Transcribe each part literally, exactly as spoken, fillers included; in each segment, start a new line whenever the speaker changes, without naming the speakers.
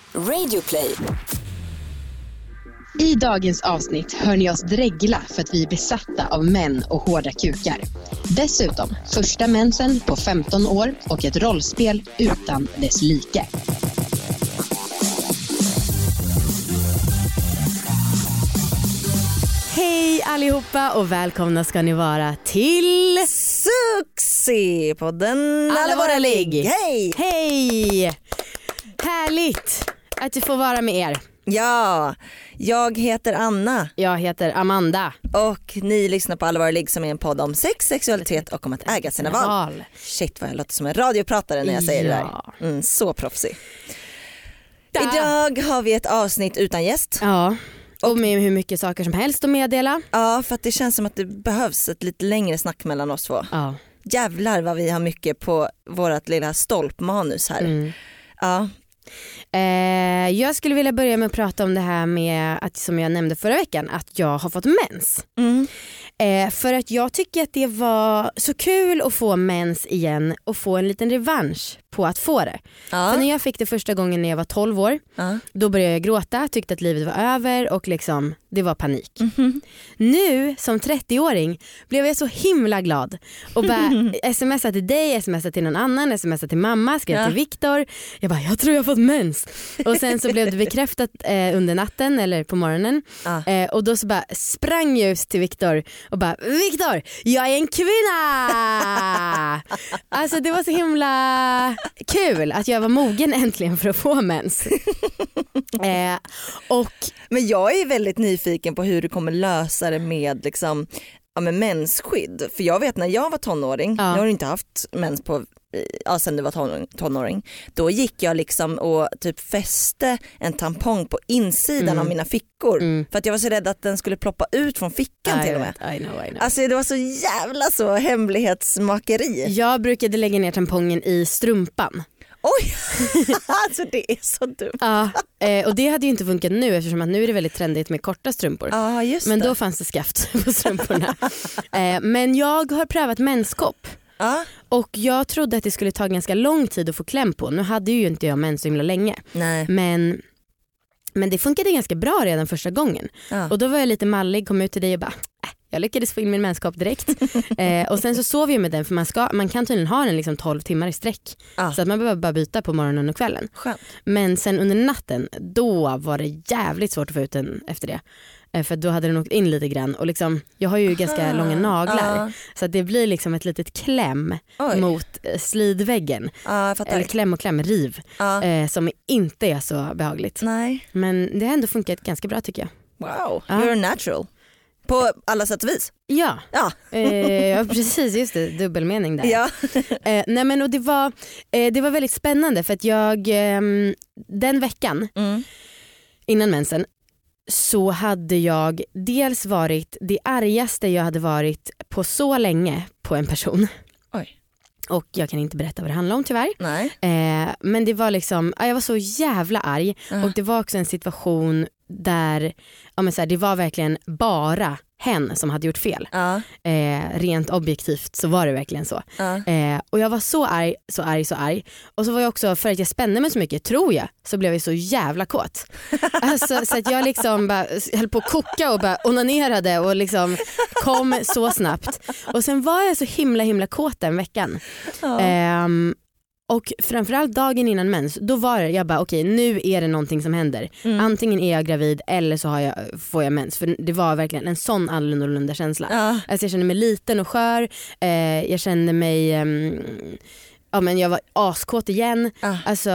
Radioplay.
I dagens avsnitt hör ni oss dregla för att vi är besatta av män och hårda kukar. Dessutom första mensen på femton år och ett rollspel utan dess like.
Hej allihopa och välkomna ska ni vara till
Succépodden Alla våra ligg. Hej!
Hej! Härligt att du får vara med er.
Ja, jag heter Anna.
Jag heter Amanda.
Och ni lyssnar på Alla våra ligg som är en podd om sex, sexualitet och om att äga sina val.
val.
Shit vad jag låter som en radiopratare när jag säger
ja.
det där. Mm, så proffsig.
Da.
Idag har vi ett avsnitt utan gäst.
Ja, och med hur mycket saker som helst att meddela.
Ja, för att det känns som att det behövs ett lite längre snack mellan oss två.
Ja.
Jävlar vad vi har mycket på vårat lilla stolpmanus här.
Mm.
Ja.
Eh, jag skulle vilja börja med att prata om det här med att, som jag nämnde förra veckan, att jag har fått mens.
Mm.
Eh, för att jag tycker att det var så kul att få mens igen och få en liten revansch på att få det.
Ja.
För när jag fick det första gången när jag var tolv år,
Ja.
då började jag gråta, tyckte att livet var över och liksom, det var panik.
Mm-hmm.
Nu som trettioåring blev jag så himla glad och bara smsa till dig, smsa till någon annan, smsa till mamma, skrev
Ja.
till Viktor. Jag bara, jag tror jag har fått mens. Och sen så blev det bekräftat eh, under natten eller på morgonen.
Ja.
Eh, och då så bara sprang jag ut till Viktor och bara, Viktor, jag är en kvinna! Alltså det var så himla kul att jag var mogen äntligen för att få mens. eh, och
Men jag är väldigt nyfiken på hur du kommer lösa det med liksom, ja, med mensskydd. För jag vet när jag var tonåring,
Ja.
jag har inte haft mens på, ja, sen du var tonåring, tonåring. Då gick jag liksom och typ fäste en tampong på insidan
Mm.
av mina fickor.
Mm.
För att jag var så rädd att den skulle ploppa ut från fickan
I
till och med.
know, I know, I know.
Alltså det var så jävla så hemlighetsmakeri.
Jag brukade lägga ner tampongen i strumpan.
Oj, alltså det är så dumt.
Ja, eh, och det hade ju inte funkat nu eftersom att nu är det väldigt trendigt med korta strumpor.
Ja, just
Men
det.
då fanns det skaft på strumporna. eh, men jag har prövat menskopp.
Ja,
Och jag trodde att det skulle ta ganska lång tid att få kläm på. Nu hade ju inte jag mens så himla länge.
nej.
Men, men det funkade ganska bra redan första gången.
Ja.
Och då var jag lite mallig, kom ut till dig och bara, äh, jag lyckades få in min menskopp direkt. eh, och sen så sov jag med den för man, ska, man kan tydligen ha den liksom tolv timmar i sträck.
Ja.
Så att man behöver bara byta på morgonen och kvällen.
Skönt.
Men sen under natten, då var det jävligt svårt att få ut den efter det. Eh, För då hade den åkt in lite grann. Och liksom, jag har ju ganska långa naglar.
Ja.
Så att det blir liksom ett litet kläm
Oj.
mot eh, slidväggen.
Ja, jag fattar.
Eller kläm och kläm, riv.
Ja.
Eh, som inte är så behagligt.
Nej.
Men det har ändå funkat ganska bra tycker jag.
Wow,
Ja.
you're natural. På alla sätt och vis.
Ja,
Ja.
eh, ja precis, just det, dubbelmening där.
Ja.
Eh, nej men och det var, eh, det var väldigt spännande för att jag eh, den veckan
Mm.
innan mensen så hade jag dels varit det argaste jag hade varit på så länge på en person.
Oj.
Och jag kan inte berätta vad det handlar om tyvärr.
Nej.
Eh, men det var liksom, ja, jag var så jävla arg.
Ja.
Och det var också en situation där ja, men så här, det var verkligen bara hen som hade gjort fel.
Ja.
Eh, rent objektivt så var det verkligen så.
Ja.
Eh, och jag var så arg, så arg, så arg. Och så var jag också, för att jag spände mig så mycket, tror jag, så blev jag så jävla kåt. Alltså, så att jag liksom bara höll på att koka och bara onanerade och liksom kom så snabbt. Och sen var jag så himla himla kåt den veckan.
Ja.
Ehm, och framförallt dagen innan mens, då var det, jag bara okej, nu är det någonting som händer.
Mm.
Antingen är jag gravid eller så har jag, får jag mens. För det var verkligen en sån annorlunda känsla.
Ja.
Alltså jag kände mig liten och skör. Eh, jag kände mig, ehm, ja men jag var askåt igen.
Ja.
Alltså,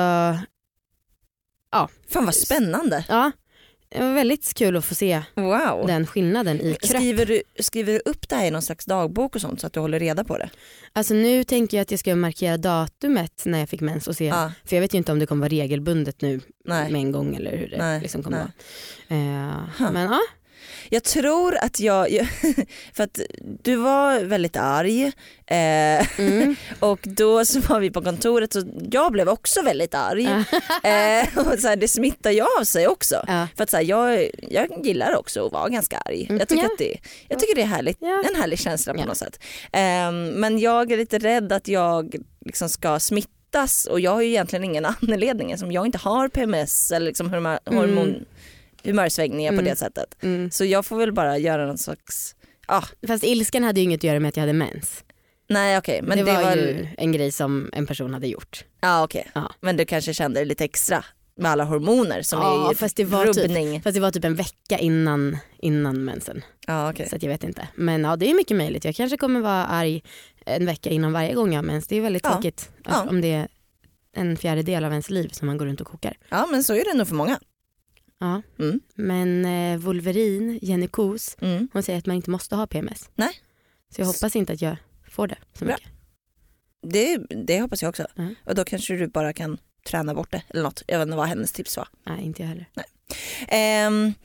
Fan vad spännande.
ja. Det var väldigt kul att få se
Wow.
den skillnaden i kropp.
Skriver du, skriver du upp det här i någon slags dagbok och sånt så att du håller reda på det?
Alltså nu tänker jag att jag ska markera datumet när jag fick mens och se.
Ja.
För jag vet ju inte om det kommer vara regelbundet nu
Nej.
med en gång eller hur det
Nej,
liksom kommer
nej.
vara. Eh,
Huh.
men ja.
Jag tror att jag, för att du var väldigt arg eh,
Mm.
och då så var vi på kontoret och jag blev också väldigt arg. eh, och så här, det smittar ju av sig också.
Ja.
För att så här, jag, jag gillar också att vara ganska arg. Jag tycker,
Ja.
att det, jag tycker det är härligt,
Ja.
en härlig känsla på
Ja.
något sätt. Eh, men jag är lite rädd att jag liksom ska smitta oftast, och jag har ju egentligen ingen anledning som jag inte har P M S eller liksom hormon, mm. humörsvängningar mm. på det sättet. Mm. Så jag får väl bara göra någon slags... Ah.
Fast ilskan hade ju inget att göra med att jag hade mens.
Nej okej. Okay, men
det,
det
var,
var
ju en grej som en person hade gjort.
Ja okej. Okay.
Ja.
Men du kanske kände det lite extra med alla hormoner som
ja,
är
fast det var
rubbning.
Typ, fast det var typ en vecka innan, innan mensen.
Ja, okay.
Så att jag vet inte. Men ja, det är mycket möjligt. Jag kanske kommer vara arg en vecka innan varje gång jag har mens. Det är väldigt tråkigt. Ja. Alltså, ja. Om det är en fjärdedel av ens liv som man går runt och kokar.
Ja, men så är det nog för många.
Ja,
mm.
men eh, Wolverine, Jenny Kos, mm. hon säger att man inte måste ha P M S.
Nej.
Så jag hoppas inte att jag får det så mycket.
Det, det hoppas jag också.
Mm.
Och då kanske du bara kan träna bort det eller något. Jag vet inte vad hennes tips var.
Nej, inte jag heller.
Nej. Um,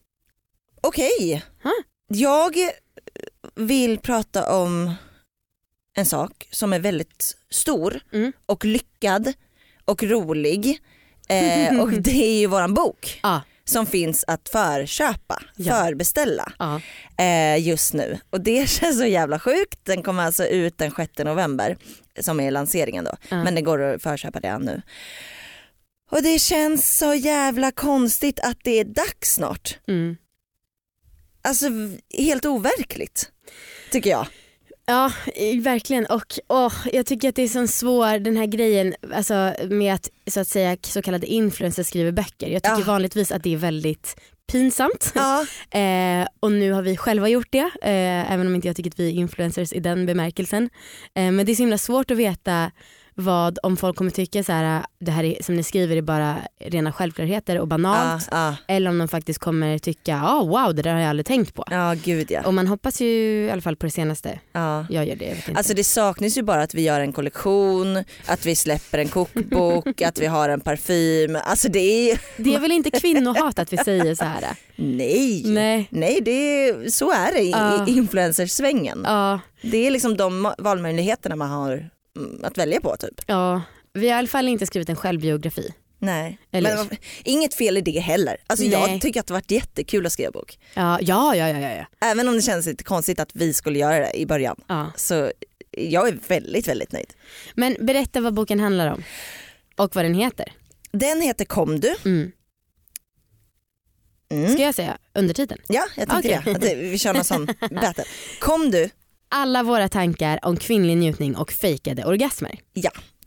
Okej. Okay.
Huh?
Jag vill prata om en sak som är väldigt stor
mm. och
lyckad och rolig. Eh, och det är ju våran bok.
Ah.
Som finns att förköpa, ja. förbeställa
ah.
eh, just nu. Och det känns så jävla sjukt. Den kommer alltså ut den sjätte november som är lanseringen då. Ah. Men det går att förköpa redan nu. Och det känns så jävla konstigt att det är dags snart.
Mm.
Alltså helt overkligt tycker jag.
Ja, verkligen. Och åh, jag tycker att det är så svår den här grejen alltså, med att så att säga så kallade influencers skriver böcker. Jag tycker ja. vanligtvis att det är väldigt pinsamt.
Ja.
eh, och nu har vi själva gjort det. Eh, även om inte jag tycker att vi är influencers i den bemärkelsen. Eh, men det är så himla svårt att veta vad om folk kommer tycka så här, det här är, som ni skriver är bara rena självklarheter och banalt
ah, ah.
eller om de faktiskt kommer tycka oh, wow det där har jag aldrig tänkt på.
Ja gud ja.
Och man hoppas ju i alla fall på det senaste.
Ja.
Jag gör det, jag vet inte.
Alltså det saknas ju bara att vi gör en kollektion, att vi släpper en kokbok, att vi har en parfym. Alltså det är
det är väl inte kvinnohat att vi säger så här.
Nej.
Nej.
Nej, det är, så är det i,
uh.
i influencersvängen.
Uh.
Det är liksom de valmöjligheterna man har att välja på typ.
Ja, vi har i alla fall inte skrivit en självbiografi.
Nej,
eller?
Men inget fel i det heller. Alltså
Nej.
jag tycker att det har varit jättekul att skriva bok.
Ja, ja, ja, ja, ja.
Även om det känns lite konstigt att vi skulle göra det i början.
Ja.
Så jag är väldigt, väldigt nöjd.
Men berätta vad boken handlar om. Och vad den heter.
Den heter Kom du.
Mm.
Mm.
Ska jag säga undertiteln?
Ja, jag tänkte okay. det. Att vi kör någon sån battle. Kom du.
Alla våra tankar om kvinnlig njutning och fejkade orgasmer.
Ja,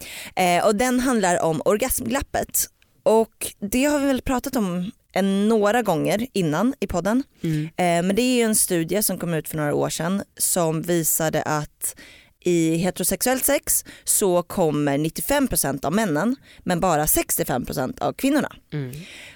eh, och den handlar om orgasmglappet. Och det har vi väl pratat om en, några gånger innan i podden.
Mm.
Eh, men det är ju en studie som kom ut för några år sedan som visade att i heterosexuellt sex så kommer nittiofem procent av männen men bara sextiofem procent av kvinnorna.
Mm.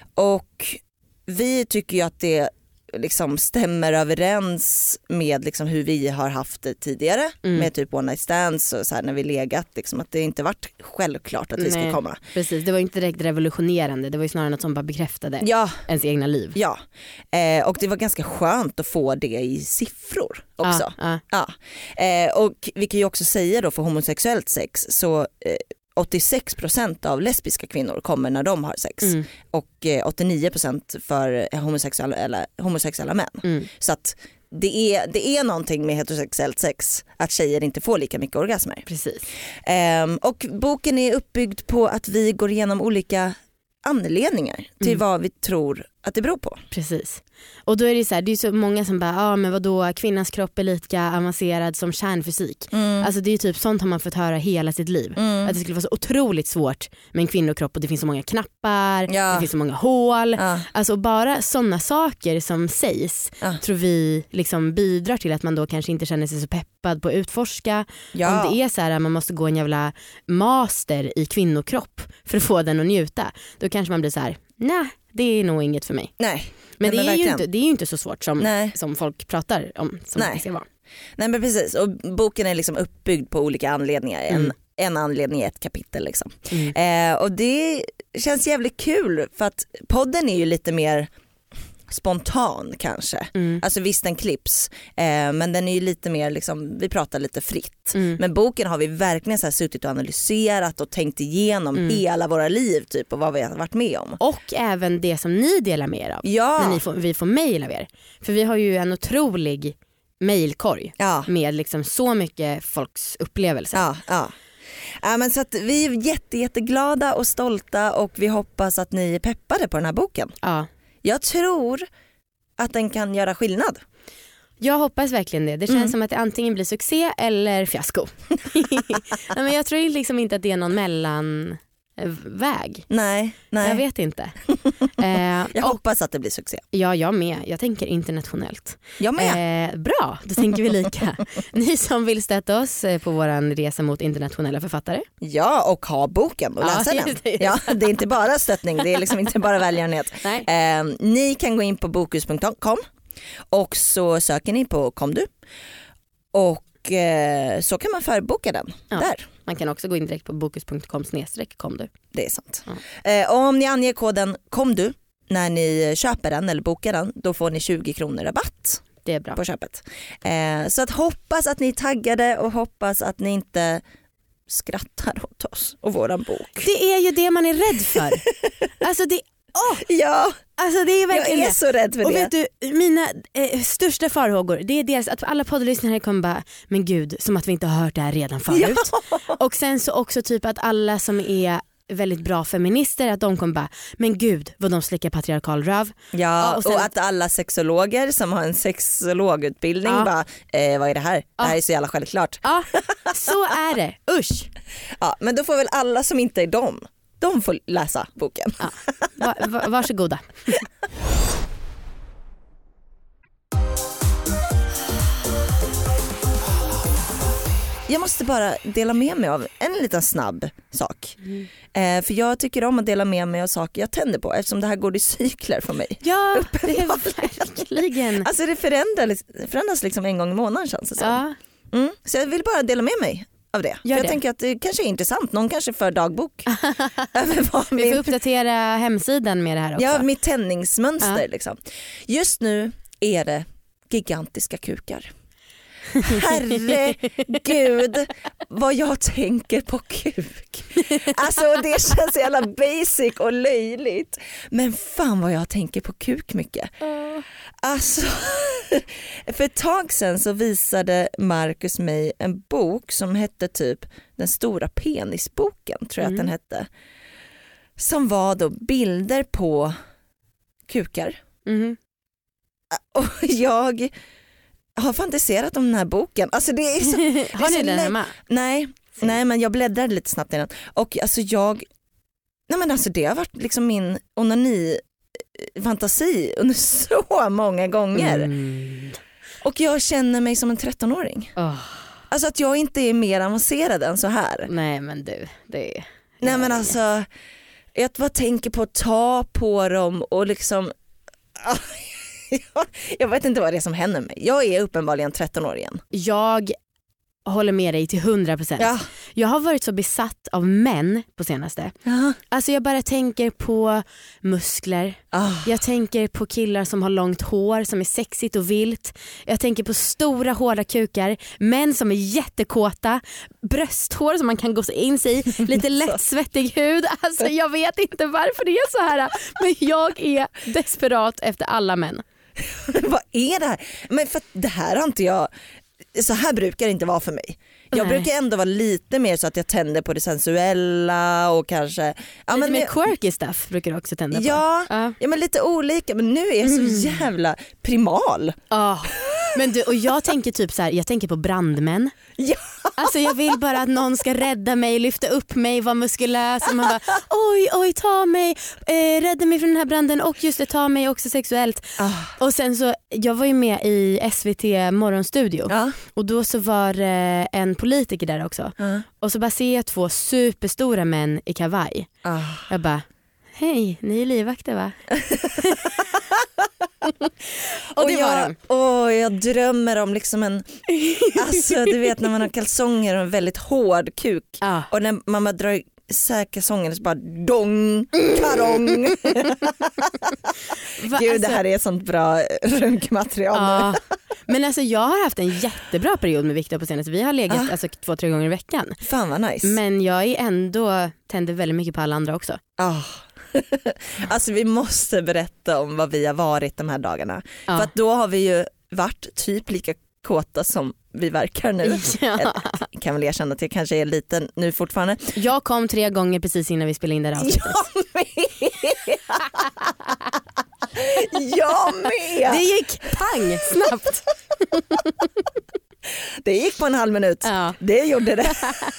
Och vi tycker ju att det liksom stämmer överens med liksom hur vi har haft det tidigare mm. med typ one night stands och så här när vi legat liksom, att det inte varit självklart att vi
Nej,
ska komma.
Precis, det var inte direkt revolutionerande, det var ju snarare något som bara bekräftade
ja.
ens egna liv.
Ja, eh, och det var ganska skönt att få det i siffror också.
Ah, ah.
Ja. Eh, och vi kan ju också säga då för homosexuellt sex så eh, åttiosex procent av lesbiska kvinnor kommer när de har sex
mm.
och eh, åttionio procent för homosexuella, eller, homosexuella män.
Mm.
Så att det är, det är någonting med heterosexuellt sex att tjejer inte får lika mycket orgasmer.
Precis.
Um, och boken är uppbyggd på att vi går igenom olika anledningar till
mm.
vad vi tror att det beror på.
Precis. Och då är det så här, det är så många som bara, ja ah, men vadå, kvinnans kropp är lika avancerad som kärnfysik. Mm. Alltså det är typ sånt har man fått höra hela sitt liv. Mm. Att det skulle vara så otroligt svårt med en kvinnokropp och det finns så många knappar,
ja.
det finns så många hål.
Ja.
Alltså bara sådana saker som sägs
ja.
tror vi liksom bidrar till att man då kanske inte känner sig så peppad på att utforska.
Ja.
Om det är så här att man måste gå en jävla master i kvinnokropp för att få den att njuta, då kanske man blir så här, nej, det är nog inget för mig.
Nej.
Men,
Nej,
det,
men
är ju inte, det är ju inte så svårt som, som folk pratar om. Som
Nej.
Det ska vara.
Nej men precis, och boken är liksom uppbyggd på olika anledningar. Mm. En, en anledning är ett kapitel liksom. Mm. Eh, och det känns jävligt kul för att podden är ju lite mer spontan kanske. Mm. Alltså visst den klipps eh, men den är ju lite mer liksom, vi pratar lite fritt. Mm. Men boken har vi verkligen så här suttit och analyserat och tänkt igenom mm. hela våra liv typ och vad vi har varit med om.
Och även det som ni delar med er av.
Ja.
När ni får, vi får mejl av er. För vi har ju en otrolig mejlkorg
ja.
med liksom så mycket folks upplevelser.
Ja, ja. Ja, men så att vi är jätte, jätteglada och stolta och vi hoppas att ni är peppade på den här boken.
Ja.
Jag tror att den kan göra skillnad.
Jag hoppas verkligen det. Det känns mm. som att det antingen blir succé eller fiasko. Nej, men jag tror liksom inte att det är någon mellanväg.
Nej, nej.
Jag vet inte.
eh, jag hoppas att det blir succé.
Ja, jag med. Jag tänker internationellt.
Jag med.
Eh, bra, då tänker vi lika. Ni som vill stötta oss på våran resa mot internationella författare.
Ja, och ha boken och läsa ja, den. Det. Ja, det är inte bara stöttning, det är liksom inte bara välgörenhet.
Nej.
Eh, ni kan gå in på bokhus punkt com och så söker ni på Kom du. Och eh, så kan man förboka den ja. där.
Man kan också gå in direkt på bokhus punkt com snedstreck kom du.
Det är sant. Ja. Eh, och om ni anger koden Kom du när ni köper den eller bokar den, då får ni tjugo kronor rabatt.
Det är bra.
På köpet. Eh, så att hoppas att ni är taggade och hoppas att ni inte skrattar åt oss och våran bok.
Det är ju det man är rädd för. Alltså det Oh,
ja,
alltså det är verkligen
jag är
det.
så rädd för
och
det.
Och vet du, mina eh, största farhågor, det är dels att alla poddlyssnare kommer bara, men gud, som att vi inte har hört det här redan förut. Ja. Och sen så också typ att alla som är väldigt bra feminister, att de kommer bara, men gud vad de slickar patriarkal röv.
Ja, och, sen, och att alla sexologer som har en sexologutbildning ja. bara, eh, vad är det här? Ja. Det här är så jävla självklart.
Ja, så är det. Usch.
Ja, men då får väl alla som inte är dem, de får läsa boken.
Ja. Va, va, varsågoda.
Jag måste bara dela med mig av en liten snabb sak. Mm. Eh, för jag tycker om att dela med mig av saker jag tänder på, eftersom det här går i cykler för mig.
Ja, det är verkligen.
Alltså det förändras, förändras liksom en gång i månaden, känns det som.
Ja.
Mm. Så jag vill bara dela med mig av det. För jag
det.
tänker att det kanske är intressant. Någon kanske för dagbok.
Vi får uppdatera hemsidan med det här också.
Ja, mitt tändningsmönster.
Ja.
Liksom. Just nu är det gigantiska kukar. Herregud vad jag tänker på kuk. Alltså det känns så jävla basic och löjligt. Men fan vad jag tänker på kuk mycket. Alltså för ett tag sedan så visade Marcus mig en bok som hette typ Den stora penisboken, tror jag mm. att den hette. Som var då bilder på kukar. Mm. Och jag har fantiserat om den här boken. Alltså det är så, det är
har ni
så
den hemma?
Nej, nej, men jag bläddrade lite snabbt i den. Och alltså jag, nej men alltså det har varit liksom min onani fantasi under så många gånger. Mm. Och jag känner mig som en trettonåring. Oh. Alltså att jag inte är mer avancerad än så här.
Nej men du, det är...
Nej men alltså, jag bara tänker på att ta på dem och liksom... Jag vet inte vad det är som händer mig. Jag är uppenbarligen tretton år igen.
Jag håller med dig till hundra procent.
Ja.
Jag har varit så besatt av män på senaste.
Ja.
Alltså jag bara tänker på muskler.
Oh.
Jag tänker på killar som har långt hår som är sexigt och vilt. Jag tänker på stora hårda kukar. Män som är jättekåta. Brösthår som man kan gå in sig i. Lite lättsvettig hud. Alltså jag vet inte varför det är så här. Men jag är desperat efter alla män.
Vad är det här? Men för det här har inte jag... Så här brukar det inte vara för mig. Jag Nej. brukar ändå vara lite mer så att jag tänder på det sensuella och kanske... Ja,
lite
men
mer quirky stuff brukar du också tända på.
Ja, uh. ja, men lite olika. Men nu är jag så mm. jävla primal.
Oh. Men du, och jag tänker typ så här, jag tänker på brandmän.
Ja.
Alltså jag vill bara att någon ska rädda mig, lyfta upp mig, vara muskulös och man bara, oj, oj, ta mig, eh, rädda mig från den här branden och just det, ta mig också sexuellt. Oh. Och sen så, jag var ju med i S V T morgonstudio
oh.
och då så var det en politiker där också. Oh. Och så bara ser jag två superstora män i kavaj.
Oh.
Jag bara, hej, ni är livvakter va? och det
och jag,
var de.
Åh, jag drömmer om liksom en, alltså du vet när man har kalsonger och en väldigt hård kuk
ah.
och när man bara drar isär kalsongerna så bara dong, karong. Va, Gud, alltså, det här är sånt bra runkmaterial.
Ah. Men alltså jag har haft en jättebra period med Viktor på senaste. Vi har legat ah. alltså, två, tre gånger i veckan.
Fan vad nice.
Men jag är ändå, tänder väldigt mycket på alla andra också.
Ah. Alltså vi måste berätta om vad vi har varit de här dagarna. Ja. För att då har vi ju varit typ lika kåta som vi verkar nu.
Ja.
Jag kan väl erkänna att jag kanske är liten nu fortfarande.
Jag kom tre gånger precis innan vi spelade in det här avsnittet.
Jag med! Jag med!
Det gick pang snabbt.
Det gick på en halv minut.
Ja.
Det gjorde det.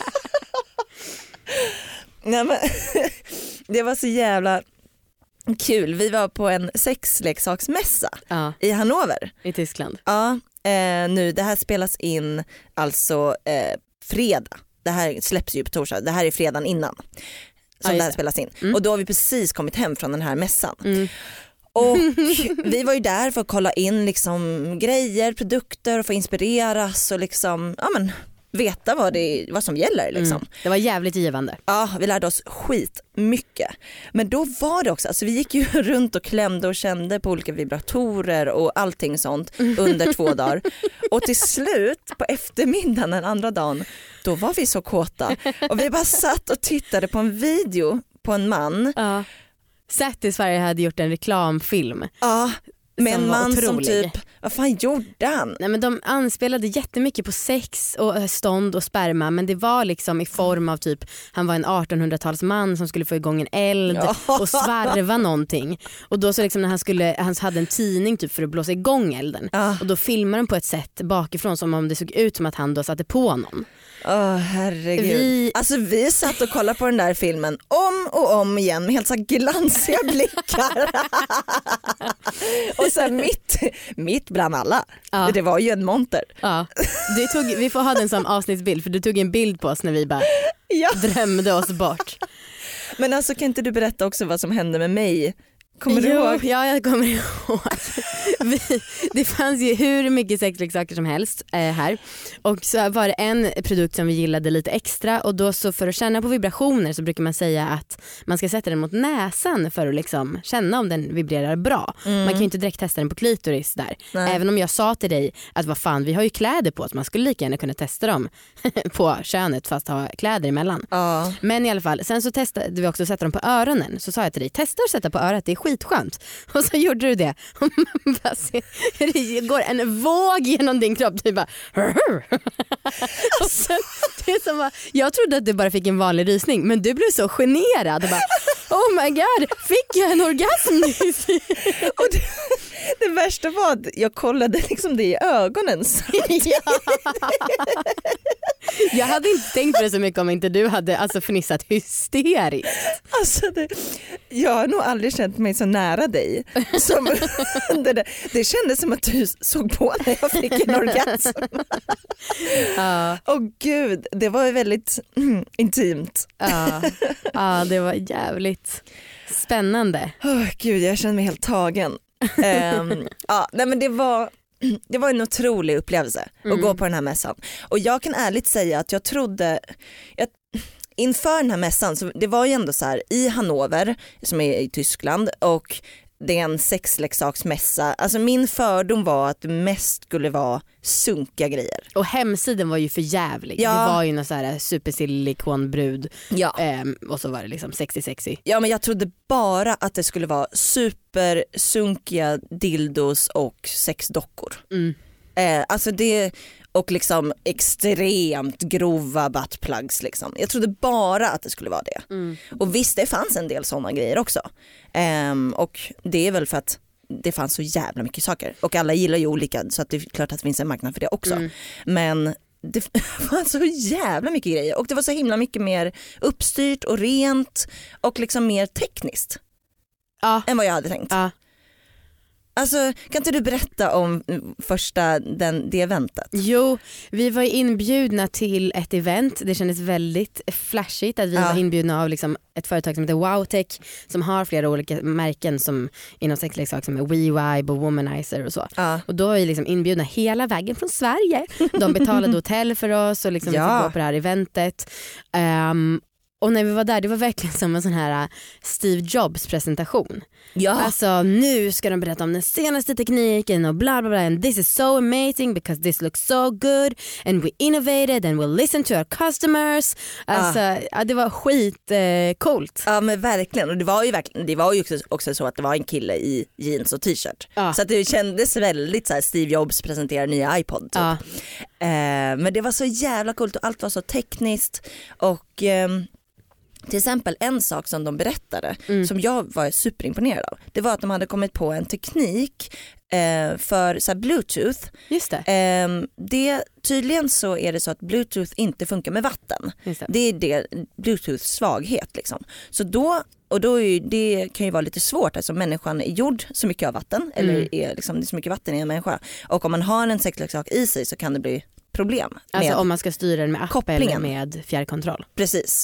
Nej, men, det var så jävla kul. Vi var på en sexleksaksmässa
Ja.
i Hannover.
I Tyskland.
Ja, eh, nu det här spelas in alltså eh, fredag. Det här släpps ju på torsdag. Det här är fredagen innan som
Ja,
det här
det.
spelas in.
Mm.
Och då har vi precis kommit hem från den här mässan.
Mm.
Och vi var ju där för att kolla in liksom grejer, produkter och få inspireras och liksom, ja men veta vad, det, vad som gäller liksom.
Mm. Det var jävligt givande.
Ja, vi lärde oss skit mycket. Men då var det också, alltså vi gick ju runt och klämde och kände på olika vibratorer och allting sånt under två dagar. Och till slut på eftermiddagen den andra dagen, då var vi så kåta. Och vi bara satt och tittade på en video på en man.
Ja. Sett i Sverige hade gjort en reklamfilm.
Ja, med en
Som var
man som
otrolig.
typ, vad fan gjorde han?
Nej, men de anspelade jättemycket på sex och stånd och sperma, men det var liksom i form av typ, han var en artonhundratalsman som skulle få igång en eld
Ja.
och svarva någonting. Och då så liksom när han skulle, han hade en tidning typ för att blåsa igång elden.
Ja.
Och då filmade de på ett sätt bakifrån som om det såg ut som att han då satte på någon.
Åh herregud.
Vi-
Alltså vi satt och kollade på den där filmen om och om igen med helt så här glansiga blickar. Och sen mitt, mitt bland alla,
Ja.
det var ju en monter.
Ja. Du tog, vi får ha den som avsnittsbild för du tog en bild på oss när vi bara
Ja.
drömde oss bort.
Men alltså kan inte du berätta också vad som hände med mig? Kommer du
Jo,
ihåg?
Ja, jag kommer ihåg. Vi, det fanns ju hur mycket sexleksaker som helst eh, här. Och så var det en produkt som vi gillade lite extra och då så för att känna på vibrationer så brukar man säga att man ska sätta den mot näsan för att liksom känna om den vibrerar bra.
Mm.
Man kan ju inte direkt testa den på klitoris där.
Nej.
Även om jag sa till dig att vad fan, vi har ju kläder på oss, man skulle lika gärna kunna testa dem på könet fast ha kläder emellan.
Ja.
Men i alla fall, sen så testade vi också att sätta dem på öronen. Så sa jag till dig, testa att sätta på örat, det är skitskönt. Och så gjorde du det. Och man bara ser, det går en våg genom din kropp. Du bara... Och sen, det är som, jag trodde att du bara fick en vanlig rysning, men du blev så generad. Och bara, oh my god, fick jag en orgasm?
Och det, det värsta var att jag kollade liksom det i ögonen.
Ja. Jag hade inte tänkt på det så mycket om inte du hade alltså fnissat hysteriskt.
Alltså det, jag har nog aldrig känt mig så nära dig. Som, det, där. Det kändes som att du såg på när jag fick en orgasm.
Ja,
Åh gud, det var väldigt mm, intimt.
ja, ja, det var jävligt spännande.
Åh gud, jag känner mig helt tagen. um, ja, nej, men det var... Det var en otrolig upplevelse
Mm.
att gå på den här mässan. Och jag kan ärligt säga att jag trodde, jag, inför den här mässan, så det var ju ändå så här i Hannover som är i Tyskland och det är en sexleksaksmässa. Alltså min fördom var att det mest skulle vara sunkiga grejer.
Och hemsidan var ju för jävlig.
Ja.
Det var ju någon så här supersilikonbrud
Ja.
ehm, och så var det liksom sexy sexy.
Ja, men jag trodde bara att det skulle vara supersunkiga dildos och sexdockor.
Mm.
Eh, alltså det, och liksom extremt grova buttplugs liksom. Jag trodde bara att det skulle vara det.
Mm.
Och visst, det fanns en del sådana grejer också. Ehm, och det är väl för att det fanns så jävla mycket saker. Och alla gillar ju olika, så att det är klart att det finns en marknad för det också.
Mm.
Men det var så jävla mycket grejer. Och det var så himla mycket mer uppstyrt och rent och liksom mer tekniskt
Ja.
än vad jag hade tänkt.
Ja.
Alltså, kan inte du berätta om första den, det eventet?
Jo, vi var inbjudna till ett event. Det kändes väldigt flashigt att vi
Ja.
var inbjudna av liksom ett företag som heter Wowtech som har flera olika märken som inom sexleksaker som är WeVibe och Womanizer och så.
Ja.
Och då var vi liksom inbjudna hela vägen från Sverige. De betalade hotell för oss och liksom
Ja.
vi fick gå på det här eventet. Um, Och när vi var där, det var verkligen som en sån här Steve Jobs presentation.
Ja.
Alltså nu ska de berätta om den senaste tekniken och bla bla bla. And this is so amazing because this looks so good. And we innovated and we'll listen to our customers. Alltså
ah.
ja, det var skit eh, coolt.
Ja men verkligen. Och det var ju, verkligen, det var ju också, också så att det var en kille i jeans och t-shirt.
Ah.
Så att det kändes väldigt så här, Steve Jobs presenterar nya iPod typ.
Ah.
Eh, men det var så jävla coolt och allt var så tekniskt. Och... Eh, till exempel en sak som de berättade mm. som jag var superimponerad av, det var att de hade kommit på en teknik eh, för så här, Bluetooth.
Just det.
Eh, det. Tydligen så är det så att Bluetooth inte funkar med vatten.
Just det.
Det är det Bluetooth svaghet liksom. Så då, och då är ju, det kan ju vara lite svårt, alltså människan är gjord så mycket av vatten mm. eller är liksom, det är så mycket vatten i en människa. Och om man har en sexleksak i sig så kan det bli problem.
Alltså om man ska styra den med app
kopplingen.
Eller med fjärrkontroll.
Precis.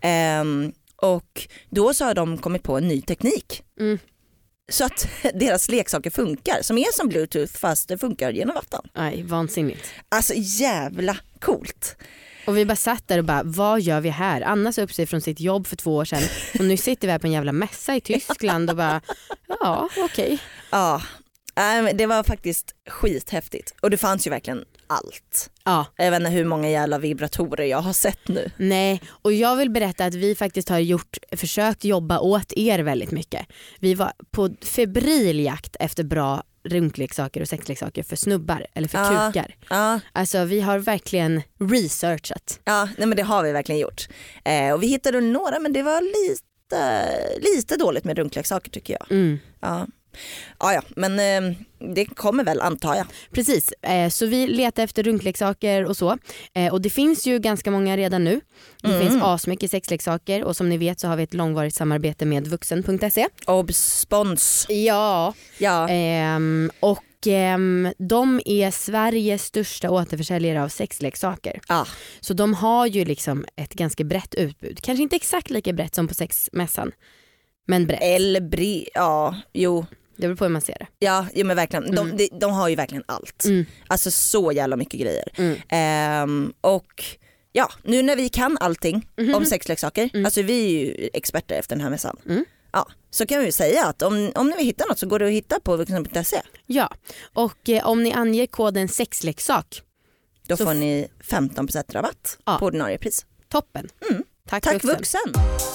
Um, och då så har de kommit på en ny teknik. Mm. Så att deras leksaker funkar. Som är som Bluetooth fast det funkar genom vatten.
Nej, vansinnigt.
Alltså jävla coolt.
Och vi bara satt där och bara, vad gör vi här? Anna sa upp sig från sitt jobb för två år sedan. Och nu sitter vi här på en jävla mässa i Tyskland och bara, ja okej. Okay.
Ja. Det var faktiskt skithäftigt. Och det fanns ju verkligen allt.
Ja.
Jag vet inte hur många jävla vibratorer jag har sett nu.
Nej, och jag vill berätta att vi faktiskt har gjort, försökt jobba åt er väldigt mycket. Vi var på febril jakt efter bra runkleksaker och sexleksaker för snubbar eller för
ja.
kukar.
Ja.
Alltså vi har verkligen researchat.
Ja, nej, men det har vi verkligen gjort. Eh, och vi hittade några men det var lite, lite dåligt med runkleksaker tycker jag. Mm. Ja. Ja, ja, men eh, det kommer väl antar jag.
Precis, eh, så vi letar efter runkleksaker och så. Eh, och det finns ju ganska många redan nu. Det mm. finns asmycket sexleksaker och som ni vet så har vi ett långvarigt samarbete med vuxen punkt se.
Och spons.
Ja,
ja.
Eh, och eh, de är Sveriges största återförsäljare av sexleksaker.
Ah.
Så de har ju liksom ett ganska brett utbud. Kanske inte exakt lika brett som på sexmässan. Men brett.
Eller bre- ja, jo.
Det beror på hur man ser det.
Ja, ja men verkligen.
Mm.
De, de, de har ju verkligen allt.
Mm.
Alltså så jävla mycket grejer.
Mm.
Ehm, och ja, nu när vi kan allting mm. om sexleksaker, mm. alltså vi är ju experter efter den här mässan. Mm. Ja, så kan vi ju säga att om, om ni vill hitta något så går det att hitta på vuxen punkt se.
Ja, och eh, om ni anger koden sexleksak
då får f- ni femton procent rabatt ja. På ordinarie pris.
Toppen.
Mm.
Tack,
Tack
vuxen.
vuxen.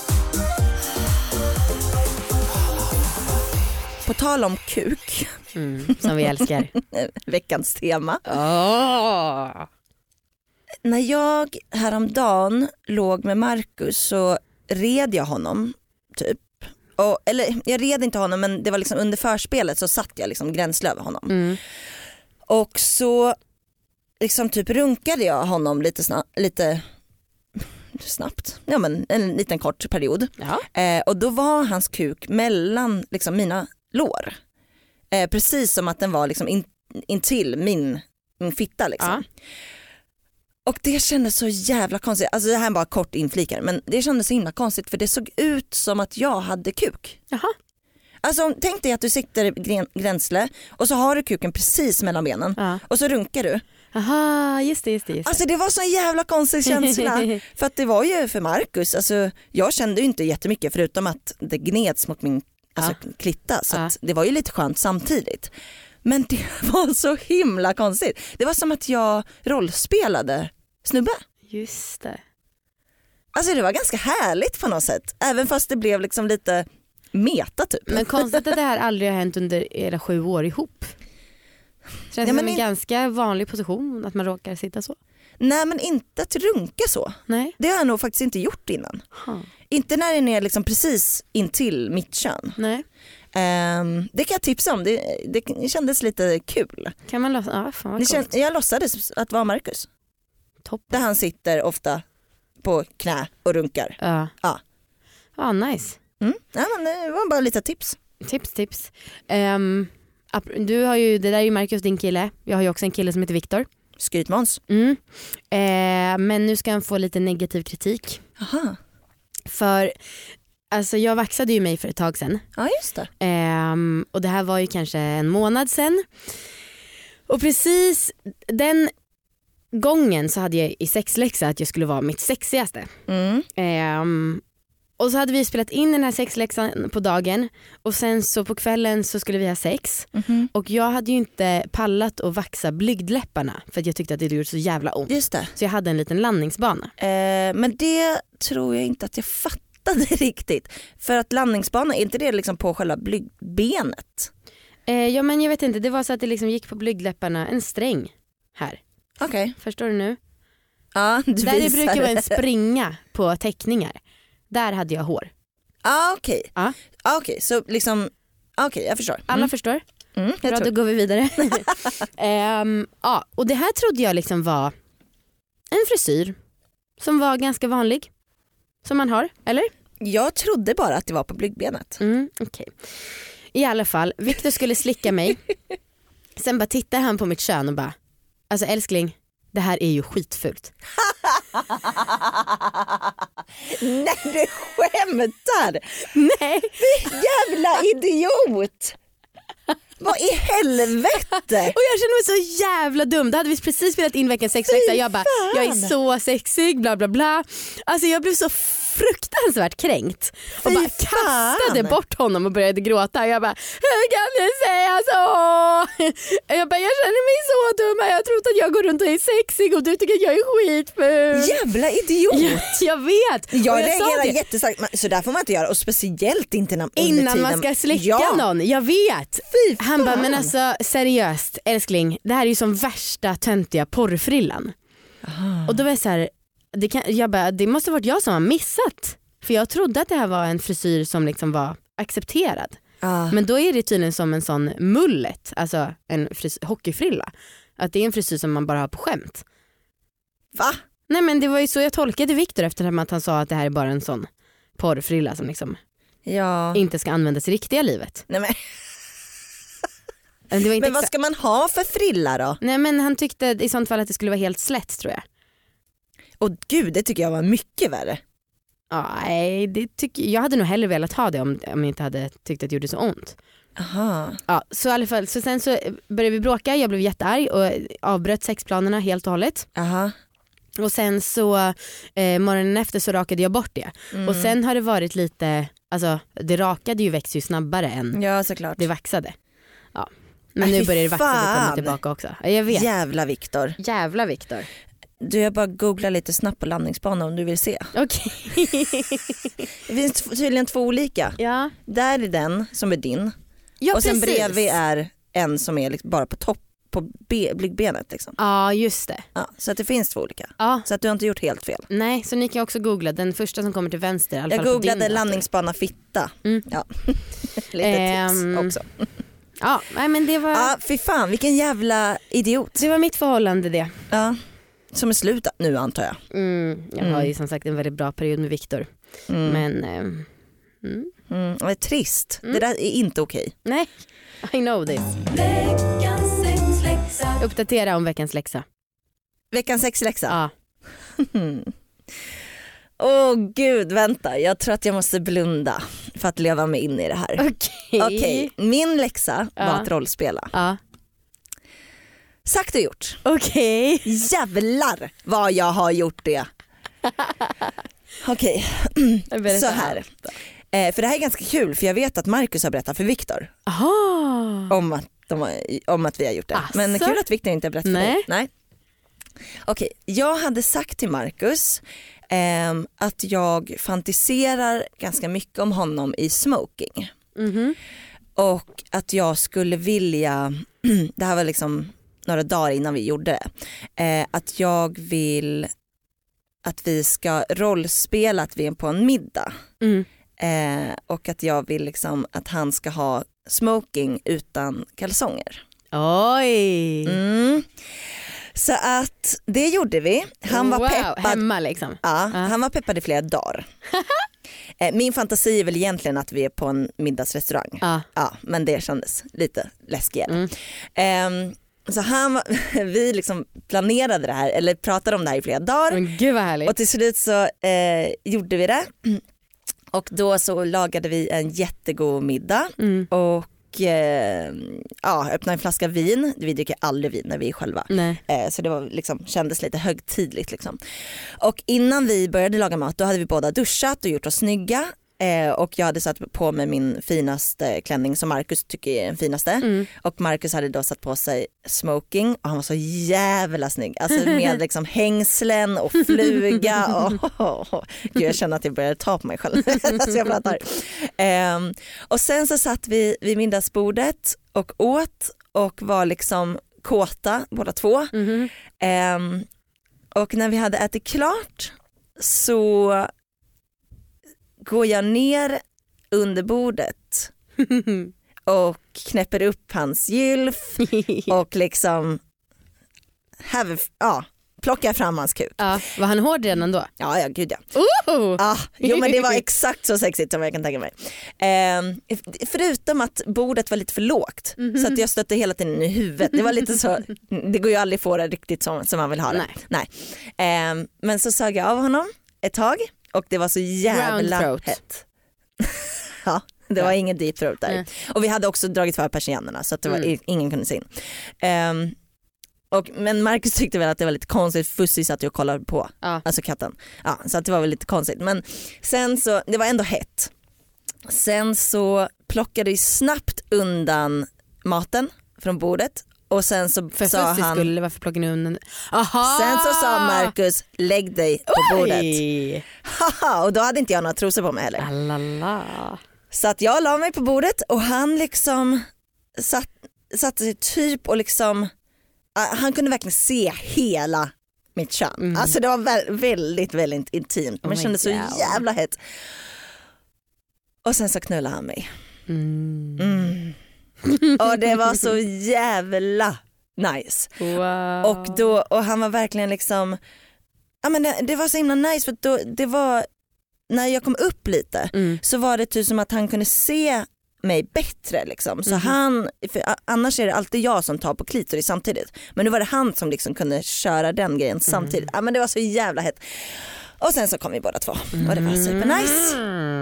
På tal om kuk.
Mm, som vi älskar.
Veckans tema.
Oh.
När jag häromdagen låg med Marcus så red jag honom typ. Och, eller jag red inte honom men det var liksom under förspelet så satt jag liksom gränsle över honom. Mm. Och så liksom typ runkade jag honom lite, sna- lite snabbt. Ja men en liten kort period. Eh, och då var hans kuk mellan liksom mina lår. Eh, precis som att den var liksom in, intill min, min fitta liksom. Ja. Och det kändes så jävla konstigt. Alltså det här är bara kort inflikar. Men det kändes så himla konstigt för det såg ut som att jag hade kuk.
Jaha.
Alltså tänk dig att du sitter gren, gränsle och så har du kuken precis mellan benen. Ja. Och så runkar du.
Aha, just det, just det, just det.
Alltså det var så en jävla konstig känsla. För att det var ju för Marcus. Alltså jag kände ju inte jättemycket förutom att det gneds mot min alltså, ja. klitta. Så att det var ju lite skönt samtidigt. Men det var så himla konstigt. Det var som att jag rollspelade snubbe.
Just det.
Alltså det var ganska härligt på något sätt. Även fast det blev liksom lite meta typ.
Men konstigt att det här aldrig har hänt under era sju år ihop. Känns ja, som en in... ganska vanlig position att man råkar sitta så.
Nej men inte att runka så.
Nej.
Det har jag nog faktiskt inte gjort innan. Huh. Inte när den är liksom precis intill mitt kön.
Nej.
Um, det kan jag tipsa om. Det, det kändes lite kul.
Kan man låtsas? Ja, fan vad
det känd, jag låtsades att vara Marcus.
Toppen.
Där han sitter ofta på knä och runkar.
Ja.
Ja.
Ja, nice.
Mm. Ja, men det var bara lite tips.
Tips, tips. Um, du har ju, det där är ju Marcus, din kille. Jag har ju också en kille som heter Viktor.
Skrytmåns.
Mm. Eh, men nu ska han få lite negativ kritik.
Aha.
För alltså jag vaxade ju mig för ett tag sedan.
Ja, just det.
Eh, och det här var ju kanske en månad sedan. Och precis den gången så hade jag i sexläxa att jag skulle vara mitt sexigaste.
Mm.
Ehm, och så hade vi spelat in den här sexläxan på dagen och sen så på kvällen så skulle vi ha sex.
Mm-hmm.
Och jag hade ju inte pallat att vaxa blygdläpparna för att jag tyckte att det gjorde så jävla ont.
Just det.
Så jag hade en liten landningsbana.
Eh, men det tror jag inte att jag fattade riktigt. För att landningsbana, är inte det liksom på själva blygdbenet?
Eh, ja men jag vet inte, det var så att det liksom gick på blygdläpparna en sträng här.
Okej. Okay.
Förstår du nu?
Ja, du
där det
visar.
brukar vara en springa på teckningar. Där hade jag hår.
Ah, okej. Okay.
Ja.
Ah, okej, okay. Så liksom, okej okay, jag förstår. Mm.
Alla förstår?
Mm, jag
Bra,
tror.
då går vi vidare. um, ja, och det här trodde jag liksom var en frisyr som var ganska vanlig. Som man har, eller?
Jag trodde bara att det var på blygdbenet.
Mm, okej. Okay. I alla fall, Victor skulle slicka mig. Sen bara tittar han på mitt kön och bara, alltså älskling, det här är ju skitfult.
Nej, du skämtar.
Nej.
Jävla idiot. Vad i helvete?
Och jag kände mig så jävla dum. Då hade vi precis spelat in veckans sexläxa. Jag bara, jag är så sexig, bla bla bla. Alltså jag blev så fruktansvärt kränkt. Och
Fy
bara
fan.
kastade bort honom och började gråta. Jag bara, hur kan du säga så? Jag bara, jag känner mig så dum. Jag har trott att jag går runt och är sexig och du tycker att jag är skitful.
Jävla idiot.
Ja, jag vet.
Jag,
jag
reagerar jättestarkt. Så där får man inte göra. Och speciellt inte när,
innan man ska slicka
ja.
någon. Jag vet.
Fy fan.
Han bara, men alltså seriöst älskling, det här är ju som värsta töntiga porrfrillan. Aha. Och då var jag så här, det, kan, jag bara, det måste varit jag som har missat. För jag trodde att det här var en frisyr som liksom var accepterad. Ah. Men då är det tydligen som en sån mullet, alltså en fris- hockeyfrilla. Att det är en frisyr som man bara har på skämt.
Va?
Nej men det var ju så jag tolkade Victor efter att han sa att det här är bara en sån porrfrilla som liksom
ja.
inte ska användas i riktiga livet.
Nej men...
Men, det var inte
men vad ska man ha för frilla då?
Nej men han tyckte i sånt fall att det skulle vara helt slätt tror jag.
Och gud, det tycker jag var mycket värre.
Ja, nej, det tycker jag hade nog hellre velat ha det om, om jag inte hade tyckt att det gjorde så ont.
Aha.
Ja, så i alla fall, så sen så började vi bråka, jag blev jättearg och avbröt sexplanerna helt och hållet.
Aha.
Och sen så eh, morgonen efter så rakade jag bort det. Mm. Och sen har det varit lite, alltså det rakade ju växer ju snabbare än
ja, såklart.
Det vaxade. Ja. Men
Ay,
nu börjar det vaxade komma tillbaka också. Jag vet.
Jävla Victor.
Jävla Victor.
Du, jag bara googlar lite snabbt på landningsbana om du vill se.
Okej.
Det finns tydligen två olika.
Ja.
Där är den som är din.
Ja,
och sen
precis.
bredvid är en som är liksom bara på topp på be- blickbenet liksom.
Ja, just det.
Ja, så att det finns två olika.
Ja.
Så att du har inte gjort helt fel.
Nej, så ni kan också googla den första som kommer till vänster. I alla
jag
fall
googlade
på din
landningsbana fitta. Mm. Ja. Lite tips
um,
också.
Ja, nej, men det var...
Ja, fy fan, vilken jävla idiot.
Det var mitt förhållande det.
Ja, som är slut nu antar jag.
Mm, jag
mm.
har ju som sagt en väldigt bra period med Victor.
Mm.
Men... Um, mm.
Mm, det är trist.
Mm.
Det där är inte okej.
Nej, I know this. Uppdatera om veckans läxa.
Veckans sexläxa?
Ja.
Åh oh, gud, vänta. Jag tror att jag måste blunda för att leva mig in i det här.
Okej.
Okay. Okay. Min läxa
ja.
var att rollspela.
Ja.
Sagt och gjort.
Okej. Okay.
Jävlar vad jag har gjort det. Okej, okay. Så här. Eh, för det här är ganska kul för jag vet att Marcus har berättat för Victor.
Aha.
Om att, de har, om att vi har gjort det.
Asså?
Men kul att Victor inte har berättat
Nej.
för dig. Nej. Okej, okay. Jag hade sagt till Marcus eh, att jag fantiserar ganska mycket om honom i smoking.
Mm-hmm.
Och att jag skulle vilja, det här var liksom några dagar innan vi gjorde det, eh, att jag vill att vi ska rollspela att vi är på en middag.
Mm.
Eh, och att jag vill liksom att han ska ha smoking utan kalsonger.
Oj.
Mm. Så att det gjorde vi. Han var
wow,
peppad.
Hemma liksom.
Ja,
uh.
han var peppad i flera dagar. eh, min fantasi är väl egentligen att vi är på en middagsrestaurang.
Uh.
Ja, men det kändes lite läskigare. Mm. Eh, så han, vi liksom planerade det här, eller pratade om det här i flera dagar.
Men gud vad härligt.
Och till slut så eh, gjorde vi det. Och då så lagade vi en jättegod middag.
Mm.
Och och eh, ja, öppnade en flaska vin. Vi dricker aldrig vin när vi är själva.
Nej.
Eh, så det var liksom, kändes lite högtidligt. Liksom. Och innan vi började laga mat då hade vi båda duschat och gjort oss snygga. Eh, och jag hade satt på mig min finaste klänning som Marcus tycker är den finaste. Mm. Och Marcus hade då satt på sig smoking och han var så jävla snygg. Alltså med liksom hängslen och fluga. Och, oh, oh. Gud, jag känner att jag börjar ta på mig själv. Alltså jag pratar. Eh, och sen så satt vi vid middagsbordet och åt och var liksom kåta båda två. Mm. Eh, och när vi hade ätit klart så går jag ner under bordet och knäpper upp hans gylf och liksom have, ja, plockar fram hans kuk.
Ja, var han hård redan då?
Ja, ja gud ja.
Uh!
Ja, jo, men det var exakt så sexigt som jag kan tänka mig. Eh, förutom att bordet var lite för lågt mm-hmm. så att jag stötte hela tiden i huvudet. Det var lite så, det går ju aldrig få det riktigt som, som man vill ha det. Nej. Nej. Eh, men så sög jag av honom ett tag. Och det var så jävla hett. Ja, det var ingen deep throat där. Mm. Och vi hade också dragit för persiennerna så att det var mm. ingen kunde se in. Um, och, men Marcus tyckte väl att det var lite konstigt. Fussi satt och kollade på. Ja. Alltså katten. Ja, så att det var väl lite konstigt. Men sen så, det var ändå hett. Sen så plockade vi snabbt undan maten från bordet. Och sen så
för
sa han
skulle, varför plockar ni undan? Aha!
Sen så sa Marcus lägg dig på Oj! Bordet. Haha, och då hade inte jag några trosor på mig heller.
Alala.
Så att jag la mig på bordet och han liksom satt, satte sig typ och liksom uh, han kunde verkligen se hela mitt kön. Mm. Alltså det var vä- väldigt väldigt intimt. Men oh kände så jävla hett. Och sen så knullade han mig. Mm. Mm. Och det var så jävla nice.
Wow.
Och, då, och han var verkligen liksom ja, men det, det var så himla nice för då, det var när jag kom upp lite mm. så var det typ som att han kunde se mig bättre liksom. Så mm. han, för annars är det alltid jag som tar på klitoris samtidigt. Men nu var det han som liksom kunde köra den grejen samtidigt. Mm. Ja, men det var så jävla hett. Och sen så kom vi båda två mm. och det var supernice.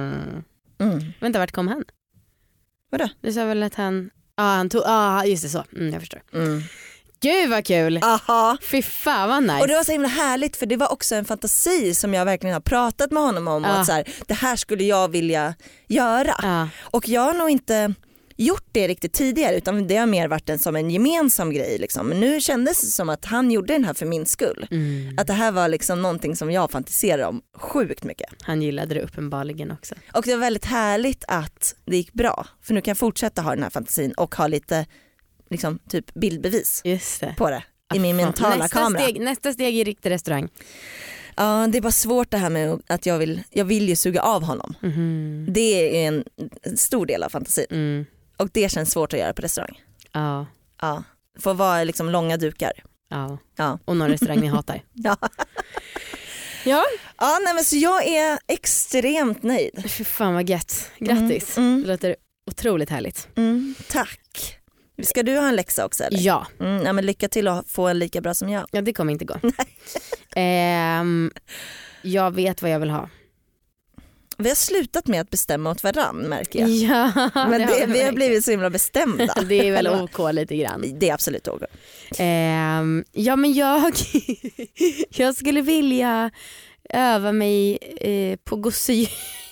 Mm. Vänta, vart kom han?
Vadå?
Du sa väl att han, ja ah, han tog, ja ah, just det så, mm, jag förstår. Mm. Gud vad kul.
Aha.
Fy fan vad nice.
Och det var så himla härligt för det var också en fantasi som jag verkligen har pratat med honom om. Ah. Att så här, det här skulle jag vilja göra. Ah. Och jag har nog inte gjort det riktigt tidigare utan det har mer varit en, som en gemensam grej. Liksom. Men nu kändes det som att han gjorde den här för min skull. Mm. Att det här var liksom någonting som jag fantiserar om sjukt mycket.
Han gillade det uppenbarligen också.
Och det var väldigt härligt att det gick bra. För nu kan jag fortsätta ha den här fantasin och ha lite liksom, typ bildbevis
Just det.
på det. I min mentala
nästa
kamera.
Steg, nästa steg är riktig restaurang.
Ja, det är bara svårt det här med att jag vill, jag vill ju suga av honom. Mm. Det är en stor del av fantasin. Mm. Och det känns svårt att göra på restaurang.
Ja.
Ja. Får vara liksom långa dukar.
Ja. Ja. Och någon restaurang ni hatar.
Ja.
Ja.
Ja, nej, men så jag är extremt nöjd.
Fy fan vad gött. Grattis. Mm. Mm. Det låter otroligt härligt.
Mm. Tack. Ska du ha en läxa också eller?
Ja.
Mm, ja men lycka till att få en lika bra som jag.
Ja, det kommer inte gå. ehm, jag vet vad jag vill ha.
Vi har slutat med att bestämma åt varann märker jag.
Ja,
men det, det, vi har blivit så himla bestämda.
Det är väl OK lite grann.
Det är absolut OK.
Um, ja men jag jag skulle vilja öva mig eh, på gosedjur.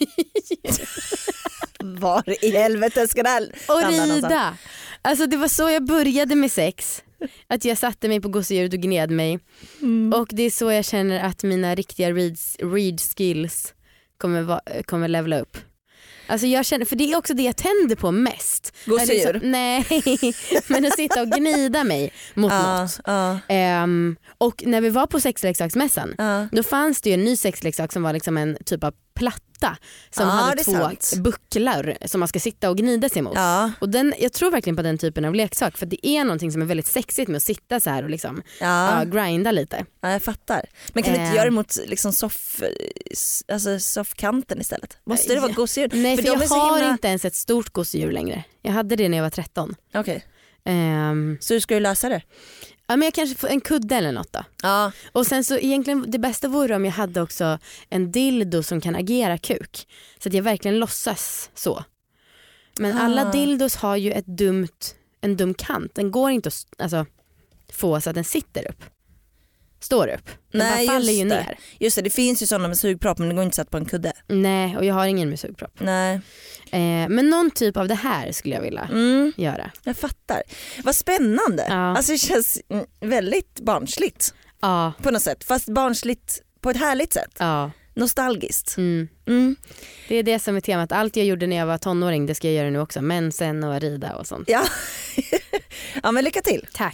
Var i helvete ska det här
och rida. Alltså det var så jag började med sex. Att jag satte mig på gosedjuret och gned mig. Mm. Och det är så jag känner att mina riktiga read, read skills kommer, va, kommer levela upp. Alltså jag känner, för det är också det jag tänder på mest.
Gosedjur?
Liksom, nej, men att sitta och gnida mig mot uh, något. Uh. Um, och när vi var på sexleksaksmässan uh. då fanns det ju en ny sexleksak som var liksom en typ av platta som
ja,
hade två
sant.
bucklar som man ska sitta och gnida sig mot.
Ja.
Och den, jag tror verkligen på den typen av leksak för det är någonting som är väldigt sexigt med att sitta så här och liksom
ja.
uh, grinda lite.
Ja, jag fattar. Men kan du inte uh. göra det mot liksom soff, alltså soffkanten istället? Måste det vara gosedjur?
Nej, för, för jag har
himla...
inte ens ett stort gosedjur längre. Jag hade det när jag var tretton.
Okej.
Okay. Um,
så hur ska du lösa det?
Ja, men jag kanske får en kudde eller något då.
Ja.
Och sen så egentligen det bästa vore om jag hade också en dildo som kan agera kuk. Så att jag verkligen låtsas så. Men
Ah.
alla dildos har ju ett dumt, en dum kant. Den går inte att alltså, få så att den sitter upp. Står upp. Den
Nej,
bara faller
just
ju
det.
ner.
Just det, det finns ju sådana med sugpropp men det går inte satt på en kudde.
Nej, och jag har ingen med sugpropp.
Nej.
Eh, men någon typ av det här skulle jag vilja
Mm,
göra.
jag fattar. Vad spännande.
Ja.
Alltså det känns mm, väldigt barnsligt
Ja,
på något sätt. Fast barnsligt på ett härligt sätt.
ja.
Nostalgiskt.
Mm.
Mm.
Det är det som är temat. Allt jag gjorde när jag var tonåring, det ska jag göra nu också. Mensen och rida och sånt.
Ja. Ja, men lycka till.
Tack.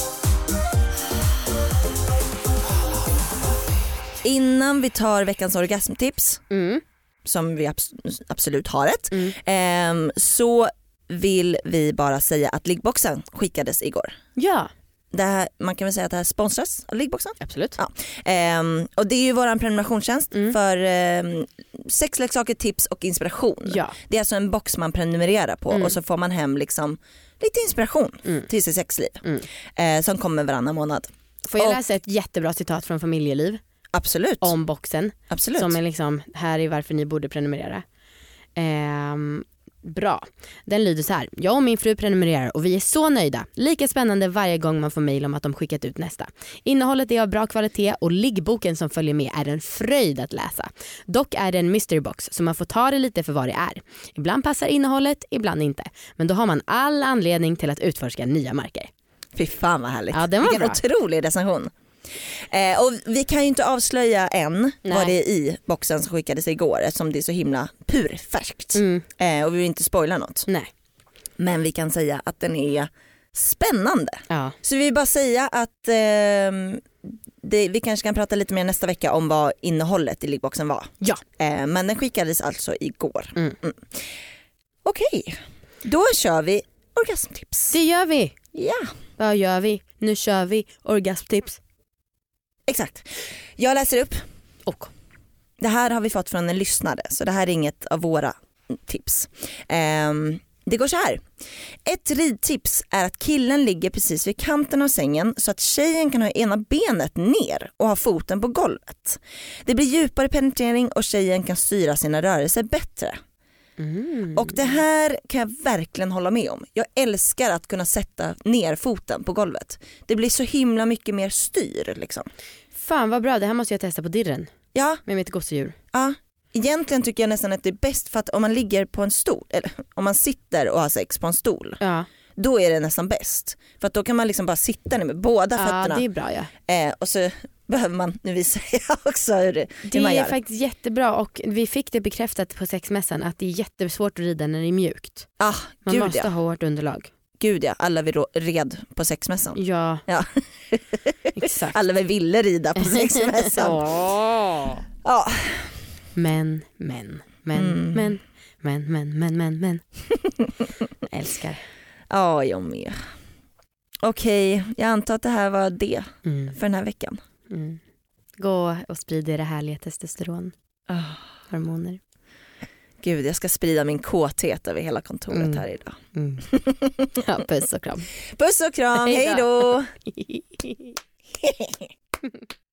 Innan vi tar veckans orgasmtips,
Mm.
som vi abs- absolut har ett,
Mm.
ehm, så vill vi bara säga att Liggboxen skickades igår.
Ja,
Det här, man kan väl säga att det här sponsras av Liggboxen.
absolut.
Ja. Ehm, och det är ju våran prenumerationstjänst
Mm.
för ehm, sexleksaker, tips och inspiration.
Ja.
Det är alltså en box man prenumererar på
Mm.
och så får man hem liksom lite inspiration
Mm.
till sitt sexliv
Mm.
eh, som kommer varannan månad.
Får jag
Och-
läsa ett jättebra citat från Familjeliv
Absolut.
om boxen?
Absolut.
Som är liksom, här är varför ni borde prenumerera. Ehm, bra. Den lyder så här. Jag och min fru prenumererar och vi är så nöjda. Lika spännande varje gång man får mejl om att de skickat ut nästa. Innehållet är av bra kvalitet och liggboken som följer med är en fröjd att läsa. Dock är det en mystery box så man får ta det lite för vad det är. Ibland passar innehållet, ibland inte. Men då har man all anledning till att utforska nya marker.
Fy fan vad härligt.
Ja, den var
Vilken
bra.
otrolig recension. Eh, och vi kan ju inte avslöja än
Nej.
vad det är i boxen som skickades igår eftersom det är så himla purfärskt.
Mm.
Eh, och vi vill inte spoila något.
Nej.
Men vi kan säga att den är spännande.
Ja.
Så vi vill bara säga att eh, det, vi kanske kan prata lite mer nästa vecka om vad innehållet i liggboxen var.
Ja.
Eh, men den skickades alltså igår.
Mm.
Mm. Okej, då kör vi orgasmtips.
Det gör vi.
Ja.
Vad gör vi? Nu kör vi orgasmtips.
Exakt. Jag läser upp.
Och.
Det här har vi fått från en lyssnare så det här är inget av våra tips. Ehm, det går så här. Ett ridtips är att killen ligger precis vid kanten av sängen så att tjejen kan ha ena benet ner och ha foten på golvet. Det blir djupare penetrering och tjejen kan styra sina rörelser bättre.
Mm.
Och det här kan jag verkligen hålla med om. Jag älskar att kunna sätta ner foten på golvet. Det blir så himla mycket mer styr liksom.
Fan vad bra, det här måste jag testa på dirren
Ja,
med mitt gosedjur.
ja. Egentligen tycker jag nästan att det är bäst för att om man ligger på en stol eller om man sitter och har sex på en stol,
Ja,
då är det nästan bäst. För att då kan man liksom bara sitta ner med båda
ja
fötterna
det är bra ja.
eh, och så behöver man, nu visar jag också hur, det, hur
Det
man
är
gör.
faktiskt jättebra och vi fick det bekräftat på sexmässan att det är jättesvårt att rida när det är mjukt.
Ah,
Man
gud,
måste
ja.
ha hårt underlag.
gud ja, alla vi ro- red på sexmässan.
Ja,
Ja.
exakt.
Alla vi ville rida på sexmässan.
Åh.
Ja.
Men, men, men,
Mm.
men, men, men, men, men, men. Älskar.
Ja, jag med. Okej, jag antar att det här var det
Mm.
för den här veckan.
Mm. Gå och sprida det härliga testosteron.
Oh,
Hormoner.
gud, jag ska sprida min kåthet över hela kontoret
Mm.
här idag.
Mm. Ja, puss och kram.
Puss och kram,
Hej
hej
då.
då!